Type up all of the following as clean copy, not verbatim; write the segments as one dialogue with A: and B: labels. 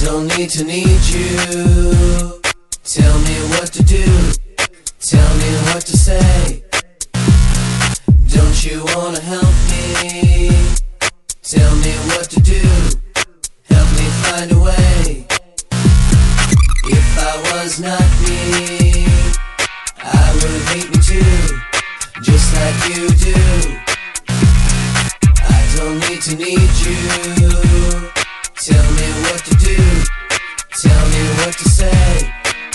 A: don't need you. Tell me what to do, tell me what to say. Don't you wanna help me? Tell me what to do, help me find a way. If I was not me, I would hate me too, just like you do. I don't need you. Tell me what to do, tell me what to say.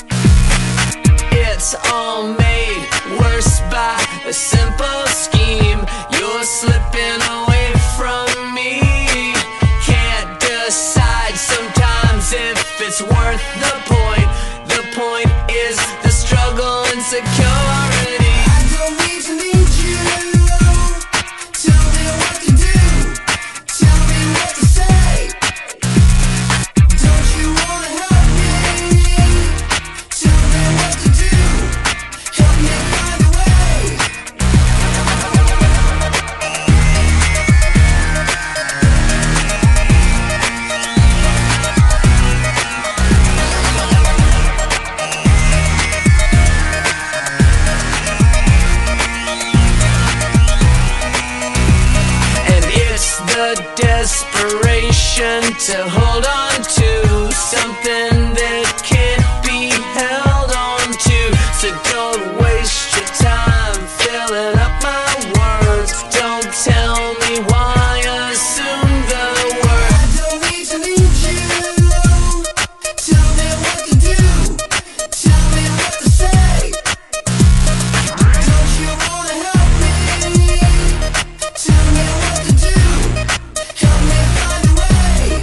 B: It's all made worse by a simple scheme. You're slipping away from me. Can't decide sometimes if it's worth the point. The point is the struggle and security.
A: I don't need you. Tell me what to do, tell me what to say. Don't you wanna help me? Tell me what to do, help me find a way.
B: And it's the desperation to hold on to something that can't be held on to. So don't waste your time filling up my words. Don't tell me why, assume the word.
A: I don't need you. Tell me what to do, tell me what to say. Don't you wanna help me? Tell me what to do, help me find a way.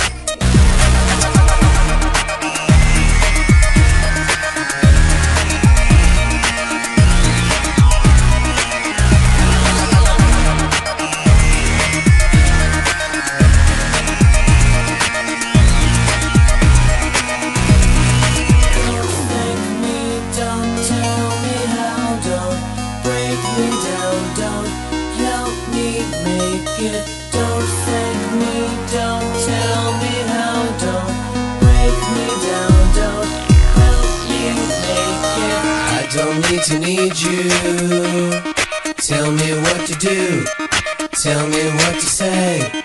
A: Don't tell me how, don't break me down, don't help me make it. Don't thank me, don't tell me how, don't break me down, don't help me make it. I don't need you. Tell me what to do, tell me what to say.